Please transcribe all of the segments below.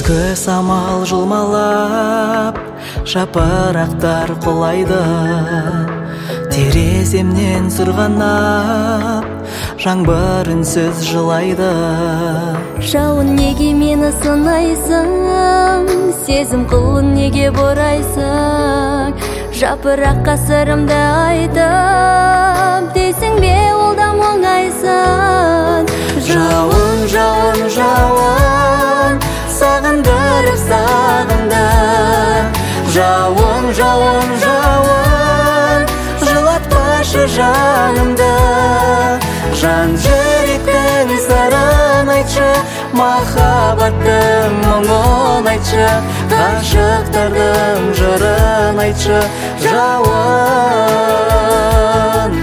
Күзгі самал жылмалап, жапырақтар құлайды. Тереземнен сырғанап, жаңбыр үнсіз жылайды. Жауын неге мені сынайсың, сезім қылын неге бұрайсың? Жапыраққа сырымды айтып, дейсің бе ол да оңайсын? Жауын, жауын, жауын, сағындырып сағынды. Жауын, жауын, жауын, жылатпашы жанымды. Жан жүректің сырын айтшы, махаббаттың мұңын айтшы, ғашықтардың жырын айтшы. Жауын,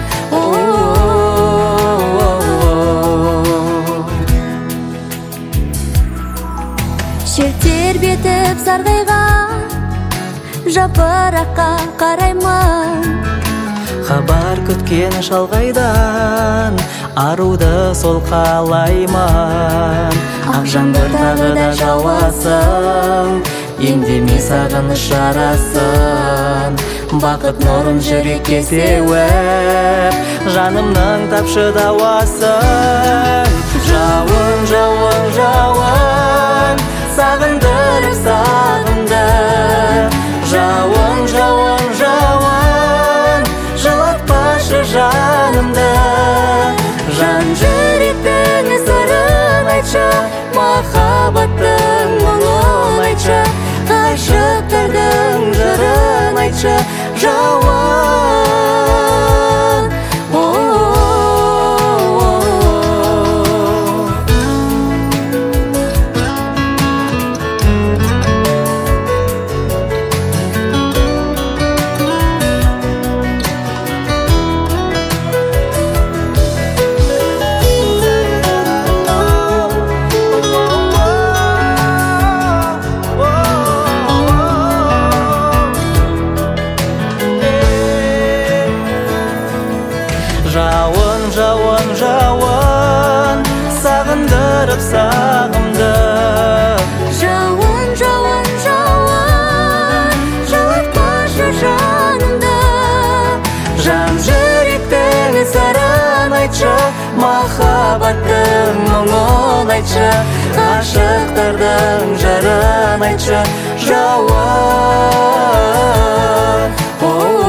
жер тербетіп сарғайған жапыраққа қараймын. Хабар күткен шалғайдан аруды сол қалаймын. Ақ жаңбыр тағы да жауасын, ендеме сағыныш жарасын. Бақыт нұрын жүрекке сеуіп, жанымның тапшы дауасын. Жауын, жауын, жауын, сағындырып сағынды. Жауын, жауын, жауын, жылатпашы жанымды. Жан жүректің сырын айтшы, махаббаттың мұңын айтшы, ғашықтардың жырын айтшы. Жауын, жауын, жауын, жауын, сағындырып сағымды. Жауын, жауын, жауын, жылатпашы жанымды. Жан жүректің сырын айтшы, махаббаттың мұңын айтшы, ғашықтардың жырын айтшы. Жауын,